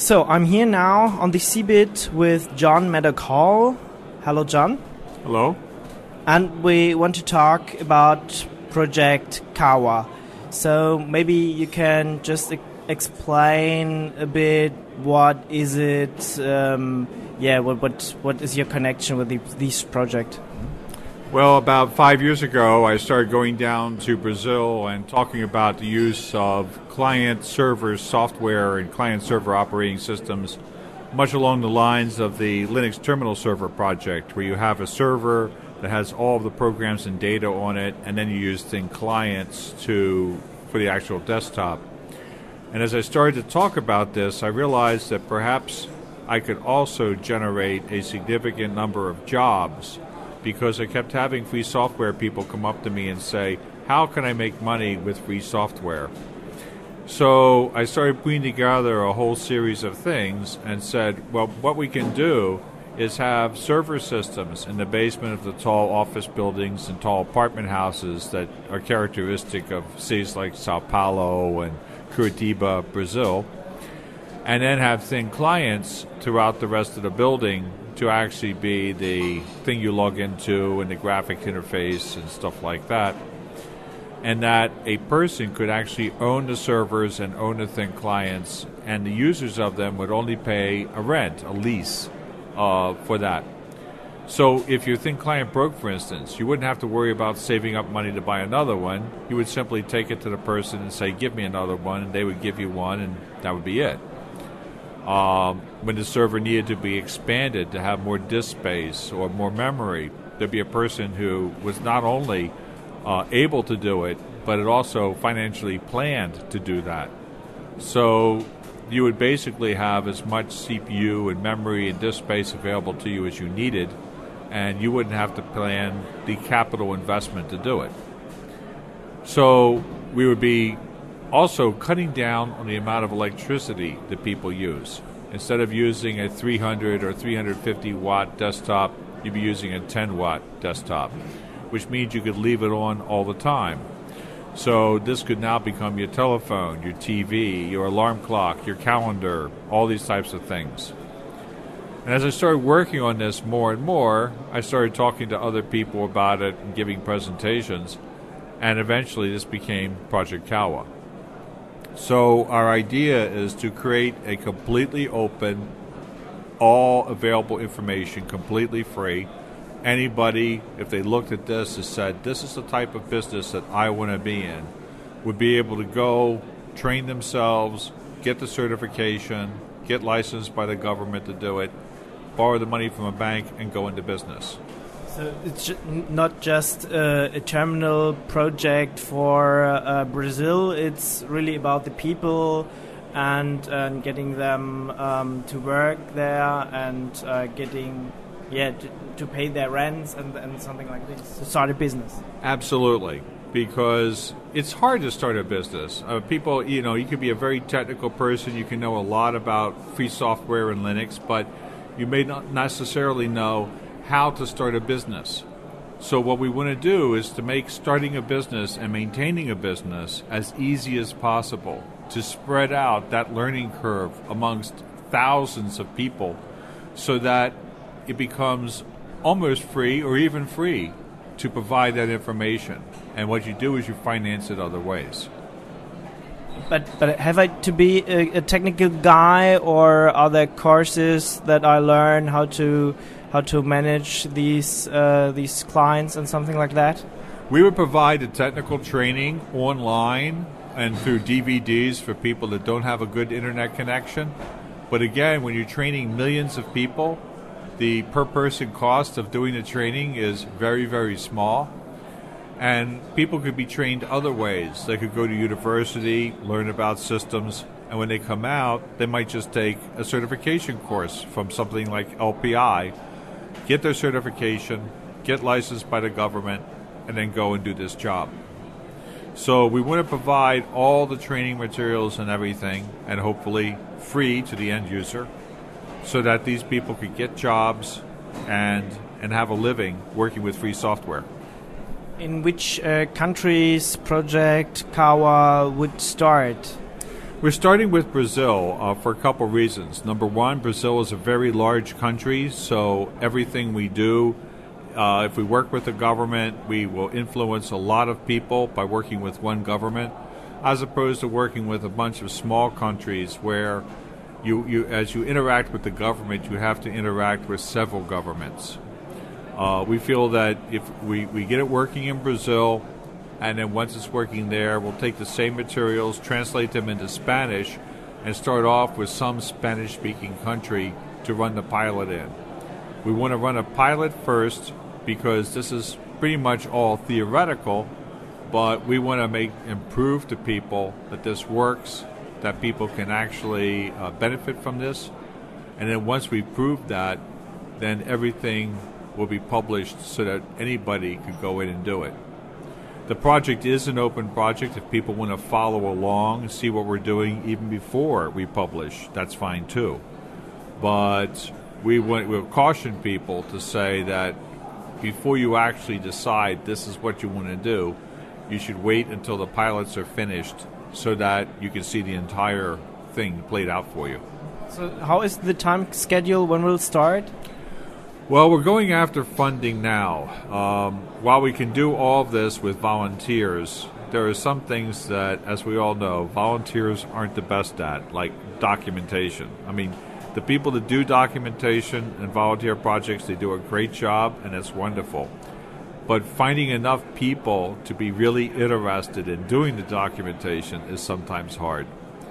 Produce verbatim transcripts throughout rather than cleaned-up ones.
So I'm here now on the C B I T with John Maddock-Hall. Hello, John. Hello. And we want to talk about Project Kawa. So maybe you can just e- explain a bit what is it, um, yeah, what, what what is your connection with the, this project? Well, about five years ago, I started going down to Brazil and talking about the use of client-server software and client-server operating systems, much along the lines of the Linux Terminal Server project, where you have a server that has all of the programs and data on it, and then you use thin clients to for the actual desktop. And as I started to talk about this, I realized that perhaps I could also generate a significant number of jobs, because I kept having free software people come up to me and say, how can I make money with free software? So I started putting together a whole series of things and said, well, what we can do is have server systems in the basement of the tall office buildings and tall apartment houses that are characteristic of cities like Sao Paulo and Curitiba, Brazil, and then have thin clients throughout the rest of the building to actually be the thing you log into and the graphic interface and stuff like that. And that a person could actually own the servers and own the thin clients, and the users of them would only pay a rent, a lease, uh, for that. So if your thin client broke, for instance, you wouldn't have to worry about saving up money to buy another one. You would simply take it to the person and say, give me another one, and they would give you one, and that would be it. Um, when the server needed to be expanded to have more disk space or more memory, there'd be a person who was not only uh, able to do it, but it also financially planned to do that. So you would basically have as much C P U and memory and disk space available to you as you needed, and you wouldn't have to plan the capital investment to do it. So we would be also cutting down on the amount of electricity that people use. Instead of using a three hundred or three hundred fifty watt desktop, you'd be using a ten watt desktop, which means you could leave it on all the time. So this could now become your telephone, your T V, your alarm clock, your calendar, all these types of things. And as I started working on this more and more, I started talking to other people about it and giving presentations, and eventually this became Project Kawa. So our idea is to create a completely open, all available information, completely free. Anybody, if they looked at this and said, this is the type of business that I want to be in, would be able to go, train themselves, get the certification, get licensed by the government to do it, borrow the money from a bank, and go into business. So it's ju- not just uh, a terminal project for uh, Brazil, it's really about the people and uh, getting them um, to work there and uh, getting, yeah, to, to pay their rents and, and something like this, to start a business. Absolutely, because it's hard to start a business. Uh, people, you know, you could be a very technical person, you can know a lot about free software and Linux, but you may not necessarily know how to start a business. So what we want to do is to make starting a business and maintaining a business as easy as possible, to spread out that learning curve amongst thousands of people so that it becomes almost free or even free to provide that information. And what you do is you finance it other ways. But but have I to be a, a technical guy, or are there courses that I learn how to how to manage these uh, these clients and something like that? We would provide the technical training online and through D V Ds for people that don't have a good internet connection. But again, when you're training millions of people, the per person cost of doing the training is very, very small. And people could be trained other ways. They could go to university, learn about systems, and when they come out, they might just take a certification course from something like L P I, get their certification, get licensed by the government, and then go and do this job. So we want to provide all the training materials and everything, and hopefully free to the end user, so that these people could get jobs and and have a living working with free software. In which uh, countries Project Kawa would start? We're starting with Brazil uh, for a couple reasons. Number one, Brazil is a very large country, so everything we do, uh, if we work with the government, we will influence a lot of people by working with one government, as opposed to working with a bunch of small countries where you, you as you interact with the government, you have to interact with several governments. Uh, we feel that if we, we get it working in Brazil, and then once it's working there, we'll take the same materials, translate them into Spanish, and start off with some Spanish-speaking country to run the pilot in. We want to run a pilot first because this is pretty much all theoretical, but we want to make and prove to people that this works, that people can actually uh, benefit from this. And then once we prove that, then everything will be published so that anybody could go in and do it. The project is an open project. If people want to follow along and see what we're doing even before we publish, that's fine too. But we want, we'll caution people to say that before you actually decide this is what you want to do, you should wait until the pilots are finished so that you can see the entire thing played out for you. So how is the time schedule? When will it start? Well, we're going after funding now. Um, while we can do all of this with volunteers, there are some things that, as we all know, volunteers aren't the best at, like documentation. I mean, the people that do documentation and volunteer projects, they do a great job, and it's wonderful. But finding enough people to be really interested in doing the documentation is sometimes hard.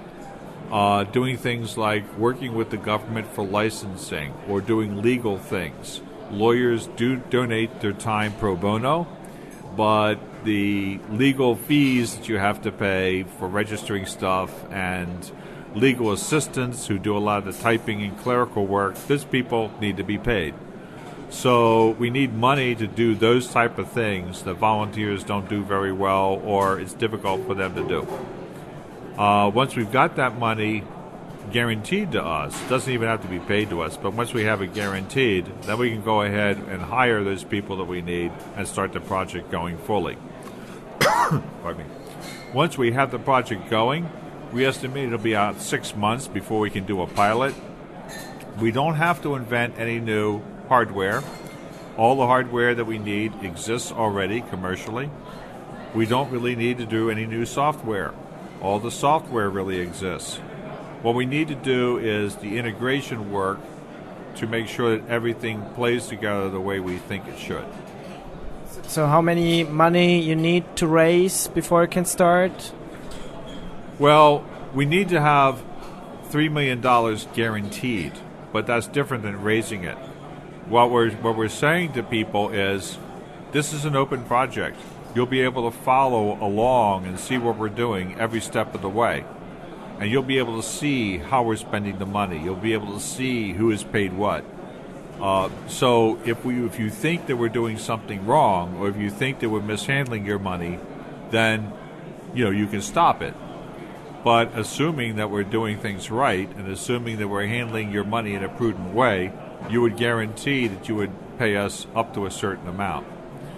Uh, doing things like working with the government for licensing or doing legal things. Lawyers do donate their time pro bono, but the legal fees that you have to pay for registering stuff and legal assistants who do a lot of the typing and clerical work, those people need to be paid. So we need money to do those type of things that volunteers don't do very well, or it's difficult for them to do. Uh, once we've got that money guaranteed to us, it doesn't even have to be paid to us, but once we have it guaranteed, then we can go ahead and hire those people that we need and start the project going fully. Pardon me. Once we have the project going, we estimate it'll be out six months before we can do a pilot. We don't have to invent any new hardware. All the hardware that we need exists already commercially. We don't really need to do any new software. All the software really exists. What we need to do is the integration work to make sure that everything plays together the way we think it should. So how many money you need to raise before it can start? Well, we need to have three million dollars guaranteed, but that's different than raising it. What we're, what we're saying to people is, this is an open project. You'll be able to follow along and see what we're doing every step of the way. And you'll be able to see how we're spending the money. You'll be able to see who has paid what. Uh, so if we, if you think that we're doing something wrong, or if you think that we're mishandling your money, then you know you can stop it. But assuming that we're doing things right, and assuming that we're handling your money in a prudent way, you would guarantee that you would pay us up to a certain amount.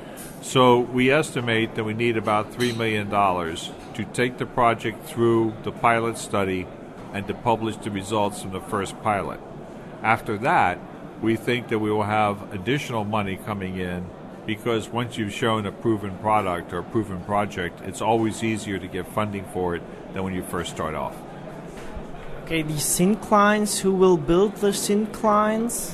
So we estimate that we need about three million dollars to take the project through the pilot study and to publish the results from the first pilot. After that, we think that we will have additional money coming in, because once you've shown a proven product or a proven project, it's always easier to get funding for it than when you first start off. Okay, the synclines, who will build the synclines?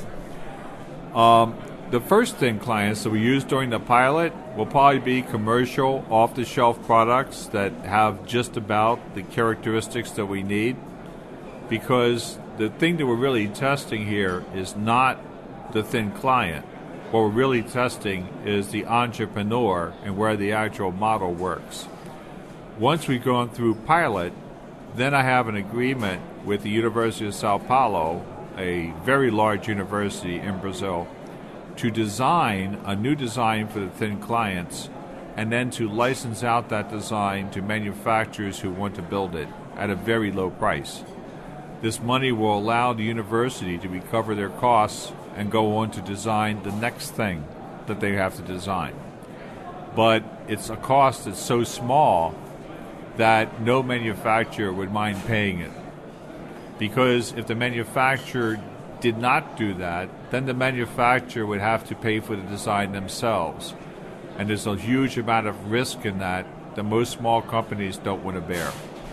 Um, The first thin clients that we use during the pilot will probably be commercial, off-the-shelf products that have just about the characteristics that we need, because the thing that we're really testing here is not the thin client. What we're really testing is the entrepreneur and where the actual model works. Once we've gone through pilot, then I have an agreement with the University of Sao Paulo, a very large university in Brazil, to design a new design for the thin clients, and then to license out that design to manufacturers who want to build it at a very low price. This money will allow the university to recover their costs and go on to design the next thing that they have to design. But it's a cost that's so small that no manufacturer would mind paying it. Because if the manufacturer did not do that, then the manufacturer would have to pay for the design themselves. And there's a huge amount of risk in that that most small companies don't want to bear.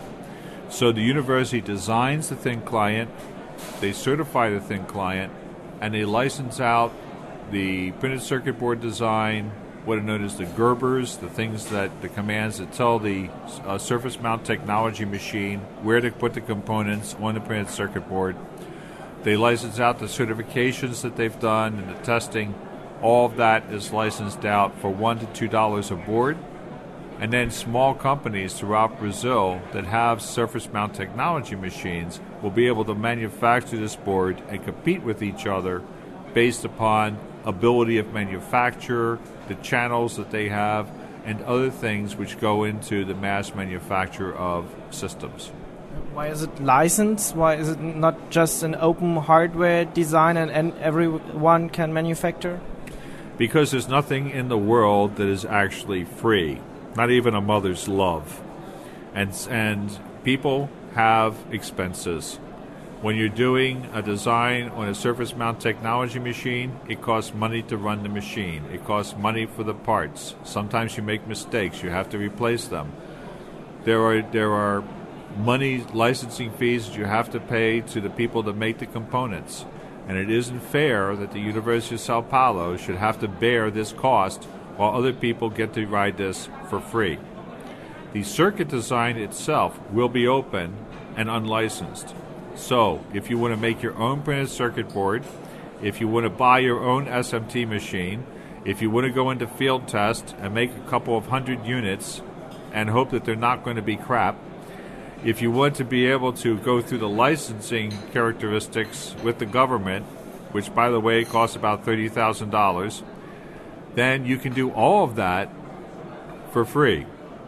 So the university designs the thin client, they certify the thin client, and they license out the printed circuit board design, what are known as the Gerbers, the things that the commands that tell the uh, surface mount technology machine where to put the components on the printed circuit board. They license out the certifications that they've done and the testing. All of that is licensed out for one to two dollars a board. And then small companies throughout Brazil that have surface mount technology machines will be able to manufacture this board and compete with each other based upon ability of manufacture, the channels that they have, and other things which go into the mass manufacture of systems. Why is it licensed? Why is it not just an open hardware design and, and everyone can manufacture? Because there's nothing in the world that is actually free, not even a mother's love. And, and people have expenses. When you're doing a design on a surface mount technology machine, it costs money to run the machine. It costs money for the parts. Sometimes you make mistakes. You have to replace them. There are there are money licensing fees that you have to pay to the people that make the components. And it isn't fair that the University of Sao Paulo should have to bear this cost while other people get to ride this for free. The circuit design itself will be open and unlicensed. So, if you want to make your own printed circuit board, if you want to buy your own S M T machine, if you want to go into field test and make a couple of hundred units and hope that they're not going to be crap, if you want to be able to go through the licensing characteristics with the government, which, by the way, costs about thirty thousand dollars, then you can do all of that for free.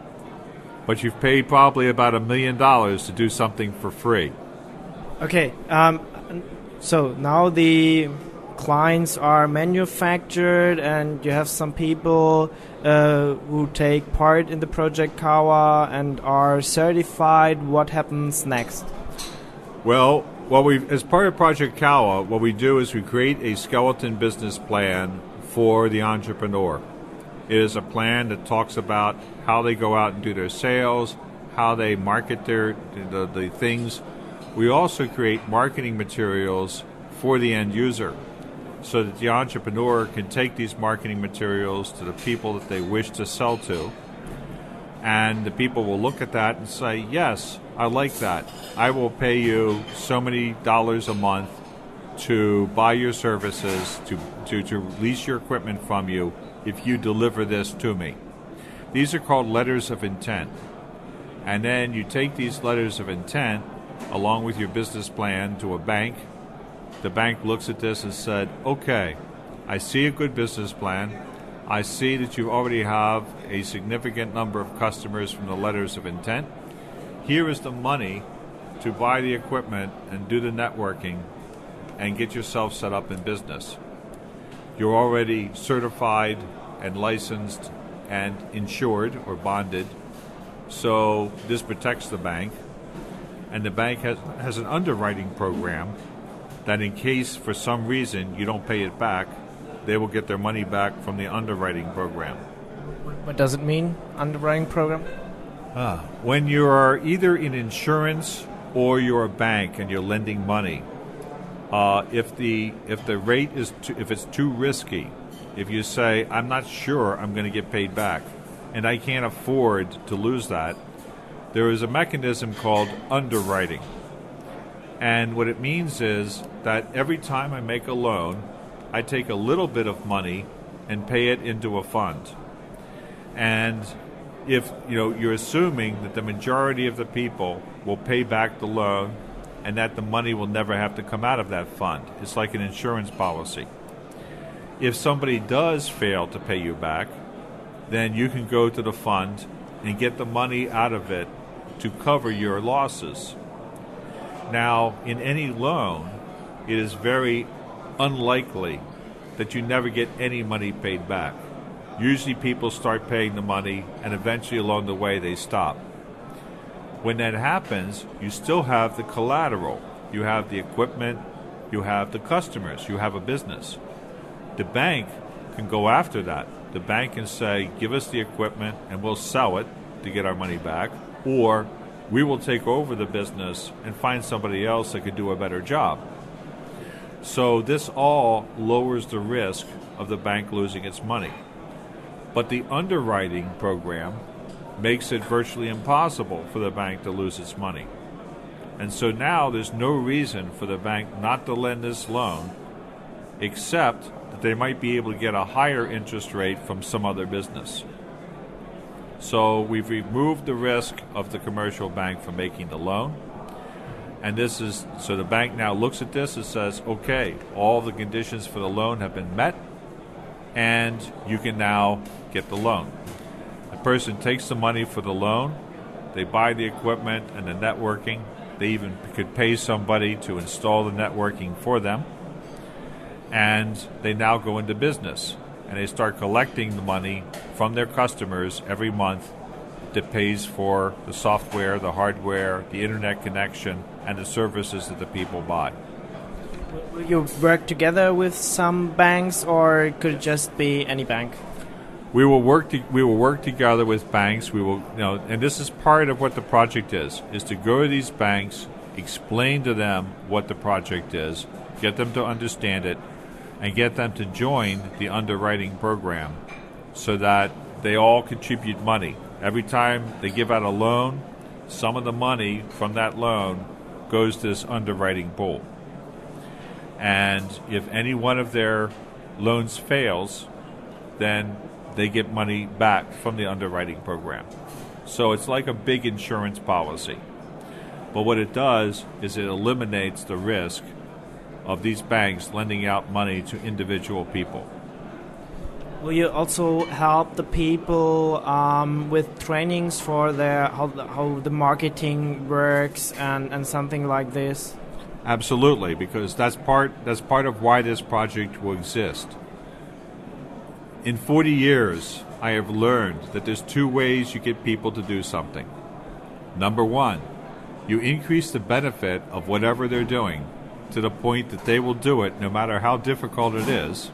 But you've paid probably about a million dollars to do something for free. Okay, um, so now the clients are manufactured and you have some people uh, who take part in the Project Kawa and are certified. What happens next? Well, what we, as part of Project Kawa, what we do is we create a skeleton business plan for the entrepreneur. It is a plan that talks about how they go out and do their sales, how they market their the, the things. We also create marketing materials for the end user so that the entrepreneur can take these marketing materials to the people that they wish to sell to. And the people will look at that and say, yes, I like that. I will pay you so many dollars a month to buy your services, to, to, to lease your equipment from you if you deliver this to me. These are called letters of intent. And then you take these letters of intent along with your business plan to a bank. The bank looks at this and said, okay, I see a good business plan. I see that you already have a significant number of customers from the letters of intent. Here is the money to buy the equipment and do the networking and get yourself set up in business. You're already certified and licensed and insured or bonded, so this protects the bank. And the bank has, has an underwriting program that in case for some reason you don't pay it back, they will get their money back from the underwriting program. What does it mean, underwriting program? Ah, when you are either in insurance or you're a bank and you're lending money, uh, if the if the rate is too, if it's too risky, if you say I'm not sure I'm going to get paid back, and I can't afford to lose that, there is a mechanism called underwriting. And what it means is that every time I make a loan, I take a little bit of money and pay it into a fund. And if you know you're assuming that the majority of the people will pay back the loan and that the money will never have to come out of that fund. It's like an insurance policy. If somebody does fail to pay you back, then you can go to the fund and get the money out of it to cover your losses. Now, in any loan, it is very unlikely that you never get any money paid back. Usually people start paying the money and eventually along the way they stop. When that happens, you still have the collateral. You have the equipment, you have the customers, you have a business. The bank can go after that. The bank can say, give us the equipment and we'll sell it to get our money back, or we will take over the business and find somebody else that could do a better job. So this all lowers the risk of the bank losing its money. But the underwriting program makes it virtually impossible for the bank to lose its money. And so now there's no reason for the bank not to lend this loan, except that they might be able to get a higher interest rate from some other business. So we've removed the risk of the commercial bank from making the loan. And this is, so the bank now looks at this and says, okay, all the conditions for the loan have been met, and you can now get the loan. The person takes the money for the loan, they buy the equipment and the networking. They even could pay somebody to install the networking for them. And they now go into business. And they start collecting the money from their customers every month that pays for the software, the hardware, the internet connection, and the services that the people buy. Will you work together with some banks, or could it just be any bank? We will work. To, we will work together with banks. We will, you know, and this is part of what the project is: is to go to these banks, explain to them what the project is, get them to understand it, and get them to join the underwriting program, so that they all contribute money. Every time they give out a loan, some of the money from that loan goes to this underwriting pool. And if any one of their loans fails, then they get money back from the underwriting program. So it's like a big insurance policy. But what it does is it eliminates the risk of these banks lending out money to individual people. Will you also help the people um, with trainings for their how the, how the marketing works and, and something like this? Absolutely, because that's part that's part of why this project will exist. In forty years, I have learned that there's two ways you get people to do something. Number one, you increase the benefit of whatever they're doing to the point that they will do it no matter how difficult it is,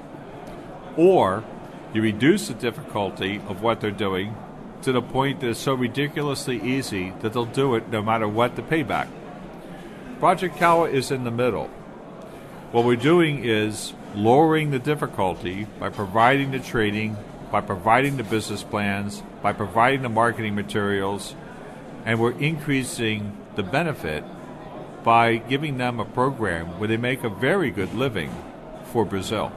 or you reduce the difficulty of what they're doing to the point that it's so ridiculously easy that they'll do it no matter what the payback. Project Kawa is in the middle. What we're doing is lowering the difficulty by providing the training, by providing the business plans, by providing the marketing materials, and we're increasing the benefit by giving them a program where they make a very good living for Brazil.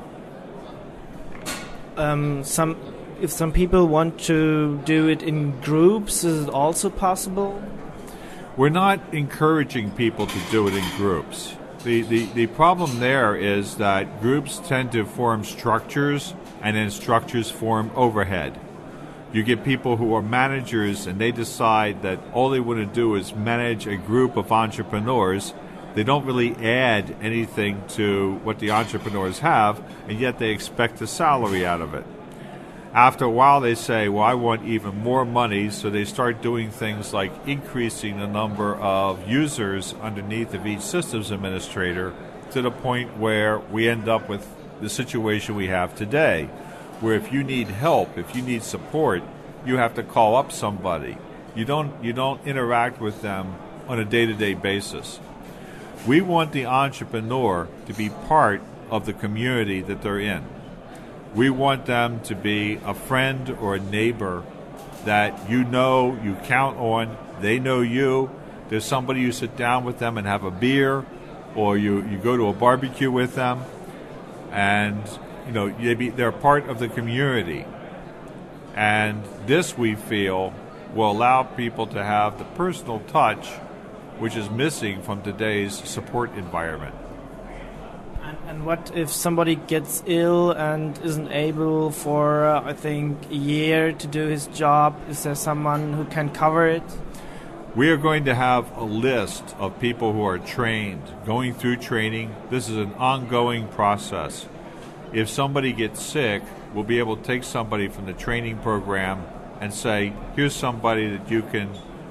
Um, some, if some people want to do it in groups, is it also possible? We're not encouraging people to do it in groups. The, the, the problem there is that groups tend to form structures, and then structures form overhead. You get people who are managers and they decide that all they want to do is manage a group of entrepreneurs. They don't really add anything to what the entrepreneurs have, and yet they expect a salary out of it. After a while they say, well, I want even more money, so they start doing things like increasing the number of users underneath of each systems administrator to the point where we end up with the situation we have today, where if you need help, if you need support, you have to call up somebody. You don't, you don't interact with them on a day-to-day basis. We want the entrepreneur to be part of the community that they're in. We want them to be a friend or a neighbor that you know, you count on, they know you. There's somebody you sit down with them and have a beer, or you, you go to a barbecue with them, and you know they be, they're part of the community. And this, we feel, will allow people to have the personal touch which is missing from today's support environment. And, and what if somebody gets ill and isn't able for, uh, I think, a year to do his job? Is there someone who can cover it? We are going to have a list of people who are trained, going through training. This is an ongoing process. If somebody gets sick, we'll be able to take somebody from the training program and say, here's somebody that you can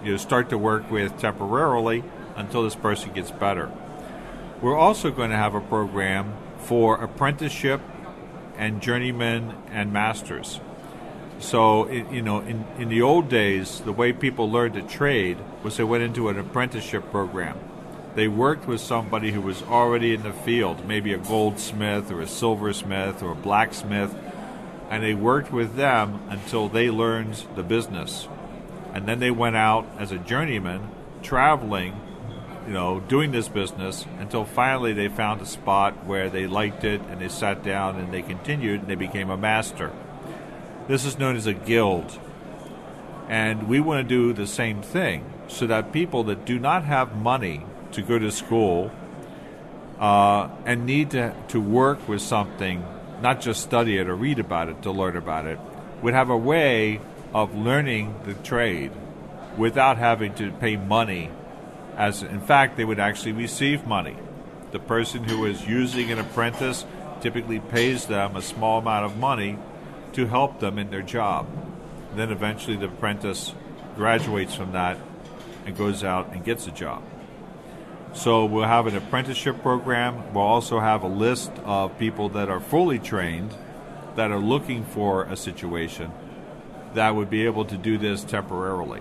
you know, start to work with temporarily until this person gets better. We're also going to have a program for apprenticeship and journeymen and masters. So, it, you know, in, in the old days, the way people learned a trade was they went into an apprenticeship program. They worked with somebody who was already in the field, maybe a goldsmith or a silversmith or a blacksmith, and they worked with them until they learned the business. And then they went out as a journeyman, traveling, you know, doing this business until finally they found a spot where they liked it and they sat down and they continued and they became a master. This is known as a guild. And we want to do the same thing so that people that do not have money to go to school uh, and need to, to work with something, not just study it or read about it to learn about it, would have a way of learning the trade without having to pay money. As in fact, they would actually receive money. The person who is using an apprentice typically pays them a small amount of money to help them in their job. And then eventually the apprentice graduates from that and goes out and gets a job. So we'll have an apprenticeship program. We'll also have a list of people that are fully trained, that are looking for a situation, that would be able to do this temporarily.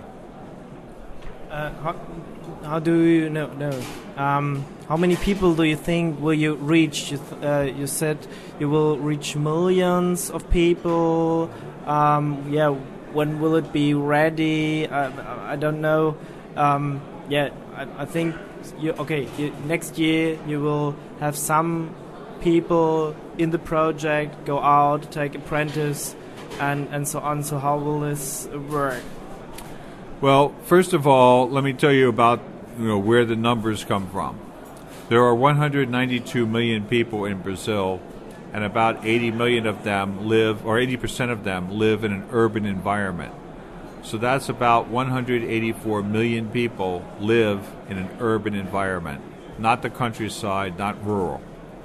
Uh, how, how do you know? know um, how many people do you think will you reach? You, th- uh, you said you will reach millions of people. Um, yeah, when will it be ready? I, I don't know. Um, yeah, I, I think you okay. You, next year you will have some people in the project go out, take apprentice, and and so on. So how will this work? Well, first of all, let me tell you about you know where the numbers come from. There are one hundred ninety-two million people in Brazil, and about eighty million of them live, or eighty percent of them live in an urban environment. So that's about one hundred eighty-four million people live in an urban environment, not the countryside, not rural.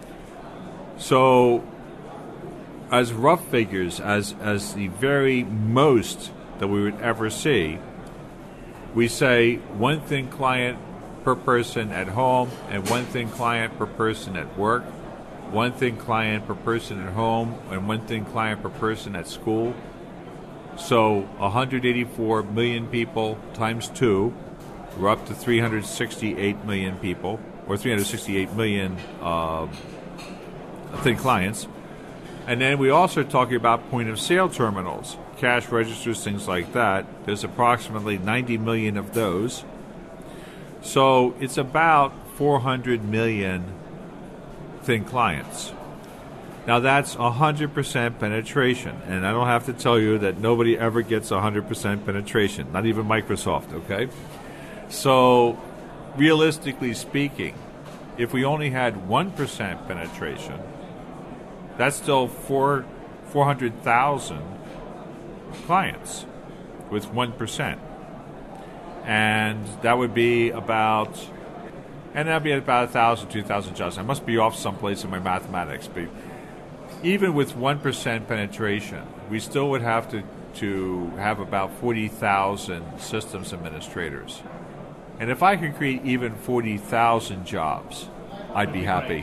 So, as rough figures, as as the very most that we would ever see, we say one thin client per person at home and one thin client per person at work, one thin client per person at home and one thin client per person at school. So one hundred eighty-four million people times two, we're up to three hundred sixty-eight million people, or three hundred sixty-eight million uh, thin clients. And then we also are talking about point-of-sale terminals, cash registers, things like that. There's approximately ninety million of those. So it's about four hundred million thin clients. Now that's one hundred percent penetration, and I don't have to tell you that nobody ever gets one hundred percent penetration, not even Microsoft, okay? So realistically speaking, if we only had one percent penetration, that's still four, 400,000 clients with one percent. And that would be about, and that would be about one thousand, two thousand jobs. I must be off someplace in my mathematics, but even with one percent penetration, we still would have to, to have about forty thousand systems administrators. And if I could create even forty thousand jobs, I'd be happy.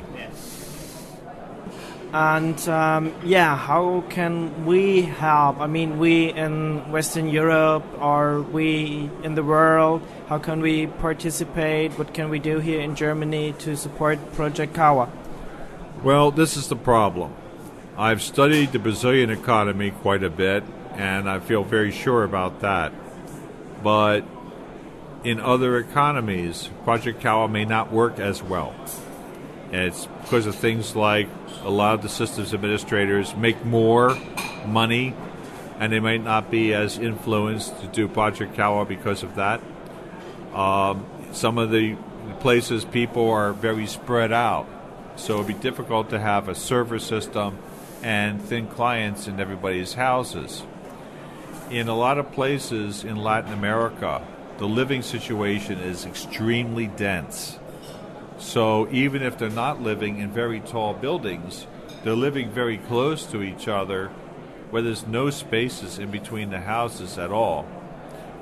And um, yeah, how can we help? I mean, we in Western Europe, or we in the world, how can we participate? What can we do here in Germany to support Project Kawa? Well, this is the problem. I've studied the Brazilian economy quite a bit, and I feel very sure about that. But in other economies, Project Kawa may not work as well. And it's because of things like a lot of the systems administrators make more money, and they might not be as influenced to do Project Kawa because of that. Um, some of the places, people are very spread out, so it'd be difficult to have a server system and thin clients in everybody's houses. In a lot of places in Latin America, the living situation is extremely dense. So even if they're not living in very tall buildings, they're living very close to each other where there's no spaces in between the houses at all.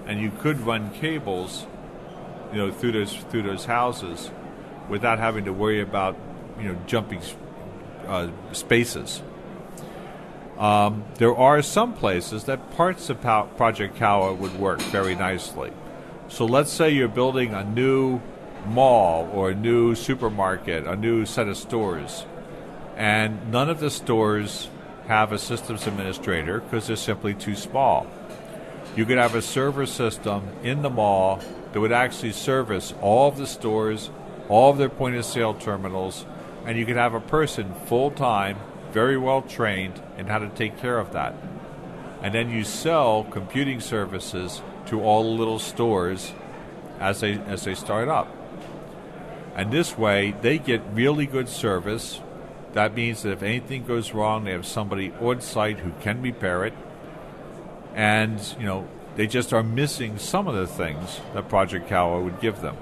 and you could run cables, you know, through those through those houses, without having to worry about, you know, jumping uh, spaces. Um, there are some places that parts of Pow- Project Kawa would work very nicely. So let's say you're building a new mall or a new supermarket, a new set of stores, and none of the stores have a systems administrator because they're simply too small. You could have a server system in the mall that would actually service all of the stores, all of their point-of-sale terminals, and you could have a person full-time, very well trained in how to take care of that. And then you sell computing services to all the little stores as they as they start up. And this way, they get really good service. That means that if anything goes wrong, they have somebody on site who can repair it. And, you know, they just are missing some of the things that Project Kawa would give them.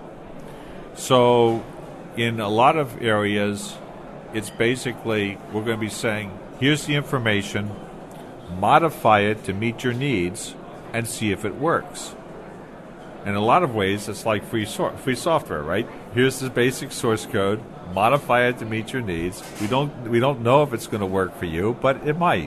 So in a lot of areas, it's basically, we're going to be saying, here's the information, modify it to meet your needs, and see if it works. In a lot of ways, it's like free so- free software, right? Here's the basic source code, modify it to meet your needs. We don't we don't know if it's going to work for you, but it might.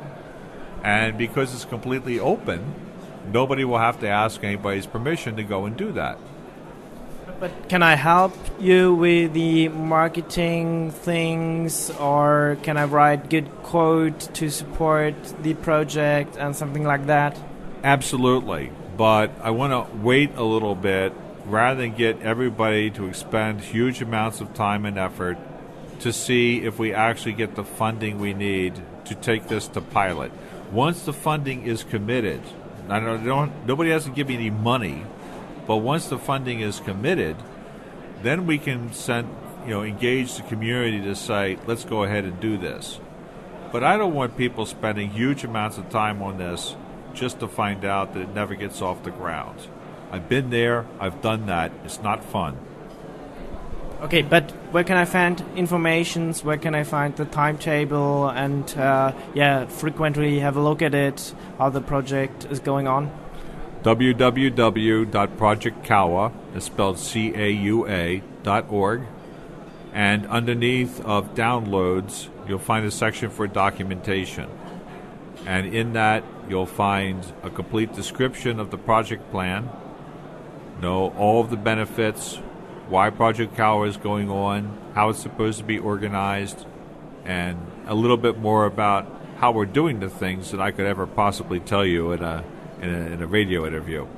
And because it's completely open, nobody will have to ask anybody's permission to go and do that. But can I help you with the marketing things, or can I write good code to support the project and something like that? Absolutely. But I want to wait a little bit rather than get everybody to expend huge amounts of time and effort to see if we actually get the funding we need to take this to pilot. Once the funding is committed, I don't, don't nobody has to give me any money, but once the funding is committed, then we can send, you know, engage the community to say, let's go ahead and do this. But I don't want people spending huge amounts of time on this just to find out that it never gets off the ground. I've been there, I've done that, it's not fun. Okay, but where can I find informations? Where can I find the timetable and, uh, yeah, frequently have a look at it, how the project is going on? w w w dot project kawa, is spelled C A U A, dot org. And underneath of downloads, you'll find a section for documentation. And in that, you'll find a complete description of the project plan, know all of the benefits, why Project Kawa is going on, how it's supposed to be organized, and a little bit more about how we're doing the things that I could ever possibly tell you in a, in a, in a radio interview.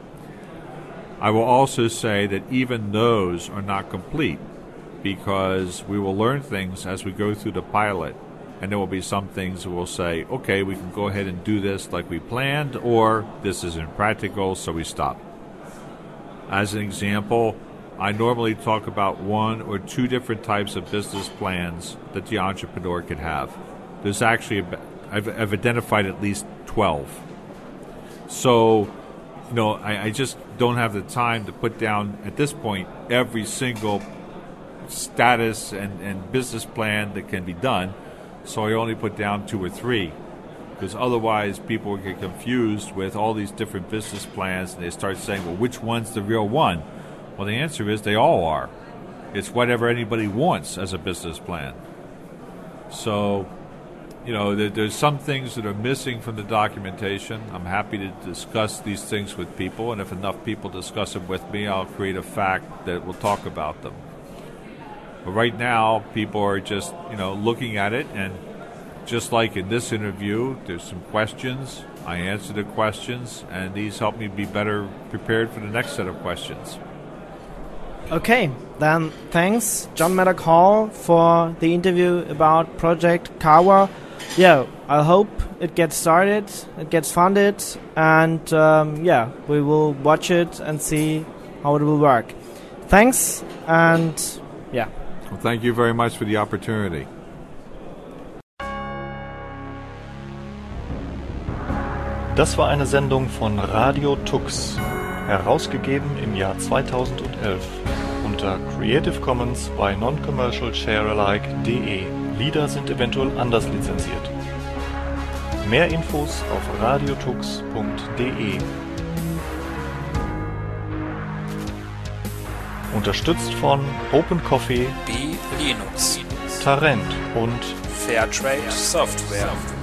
I will also say that even those are not complete, because we will learn things as we go through the pilot. And there will be some things that will say, okay, we can go ahead and do this like we planned, or this isn't practical, so we stop. As an example, I normally talk about one or two different types of business plans that the entrepreneur could have. There's actually, I've, I've identified at least twelve. So, you know, I, I just don't have the time to put down, at this point, every single status and, and business plan that can be done. So I only put down two or three, because otherwise people will get confused with all these different business plans, and they start saying, well, which one's the real one? Well, the answer is they all are. It's whatever anybody wants as a business plan. So, you know, there, there's some things that are missing from the documentation. I'm happy to discuss these things with people, and if enough people discuss them with me, I'll create a fact that will talk about them. But right now, people are just, you know, looking at it, and just like in this interview, there's some questions. I answer the questions, and these help me be better prepared for the next set of questions. Okay, then thanks, John Maddock Hall, for the interview about Project Kawa. Yeah, I hope it gets started, it gets funded, and um, yeah, we will watch it and see how it will work. Thanks, and yeah. Well, thank you very much for the opportunity. Das war eine Sendung von Radio Tux, herausgegeben im Jahr zweitausendelf unter Creative Commons by Non-Commercial Sharealike punkt de. Lieder sind eventuell anders lizenziert. Mehr Infos auf radiotux punkt de. Unterstützt von OpenCoffee, B Linux, Tarent und Fairtrade Software.